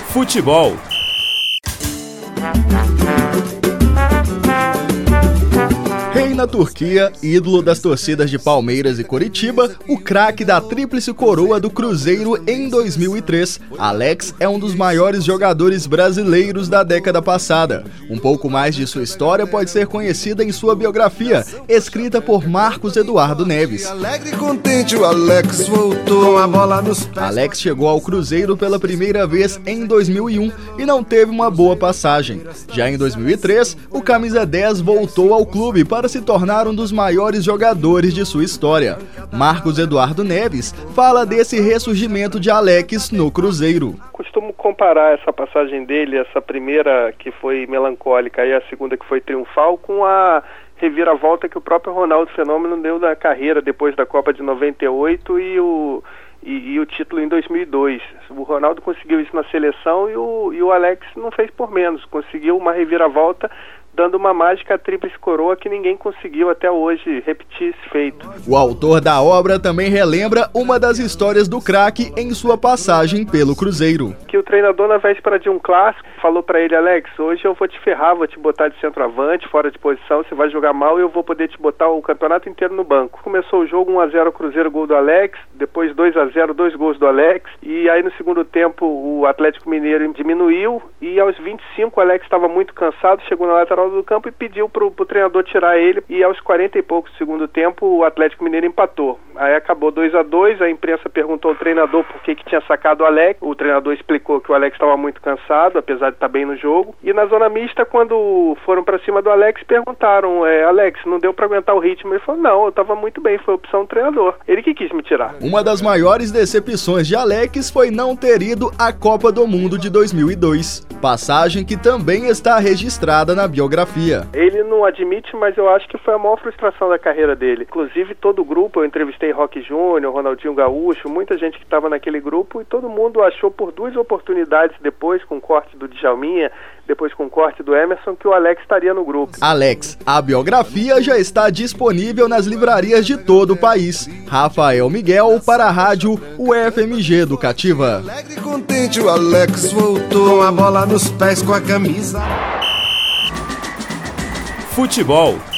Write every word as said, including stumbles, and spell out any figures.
Futebol. Rei na Turquia, ídolo das torcidas de Palmeiras e Coritiba, o craque da tríplice coroa do Cruzeiro em dois mil e três, Alex é um dos maiores jogadores brasileiros da década passada. Um pouco mais de sua história pode ser conhecida em sua biografia, escrita por Marcos Eduardo Neves. Alegre e contente, o Alex voltou a bola nos pés. Alex chegou ao Cruzeiro pela primeira vez em dois mil e um e não teve uma boa passagem. Já em dois mil e três, o camisa dez voltou ao clube para se tornar um dos maiores jogadores de sua história. Marcos Eduardo Neves fala desse ressurgimento de Alex no Cruzeiro. Costumo comparar essa passagem dele, essa primeira que foi melancólica e a segunda que foi triunfal, com a reviravolta que o próprio Ronaldo Fenômeno deu na carreira depois da Copa de noventa e oito e o, e, e o título em dois mil e dois. O Ronaldo conseguiu isso na seleção e o, e o Alex não fez por menos, conseguiu uma reviravolta dando uma mágica tríplice coroa que ninguém conseguiu até hoje repetir esse feito. O autor da obra também relembra uma das histórias do craque em sua passagem pelo Cruzeiro. Que o treinador, na véspera de um clássico, falou para ele: Alex, hoje eu vou te ferrar, vou te botar de centroavante, fora de posição, você vai jogar mal e eu vou poder te botar o campeonato inteiro no banco. Começou o jogo um a zero Cruzeiro, gol do Alex, depois dois a zero, dois gols do Alex, e aí no segundo tempo o Atlético Mineiro diminuiu e aos vinte e cinco o Alex estava muito cansado, chegou na lateral do campo e pediu pro, pro treinador tirar ele, e aos quarenta e poucos do segundo tempo o Atlético Mineiro empatou. Aí acabou dois a dois, a imprensa perguntou ao treinador por que que tinha sacado o Alex, o treinador explicou que o Alex estava muito cansado, apesar de estar bem no jogo, e na zona mista, quando foram para cima do Alex, perguntaram: é, Alex, não deu para aguentar o ritmo? Ele falou: não, eu estava muito bem, foi a opção do treinador, ele que quis me tirar. Uma das maiores decepções de Alex foi não ter ido à Copa do Mundo de dois mil e dois, passagem que também está registrada na biografia. Ele não admite, mas eu acho que foi a maior frustração da carreira dele. Inclusive todo o grupo, eu entrevistei Roque Júnior, Ronaldinho Gaúcho, muita gente que estava naquele grupo, e todo mundo achou por duas oportunidades depois, com o corte do Djalminha, depois com o corte do Emerson, que o Alex estaria no grupo. Alex, a biografia já está disponível nas livrarias de todo o país. Rafael Miguel para a rádio U F M G Educativa. Alegre e contente, o Alex voltou a bola nos pés com a camisa. Futebol.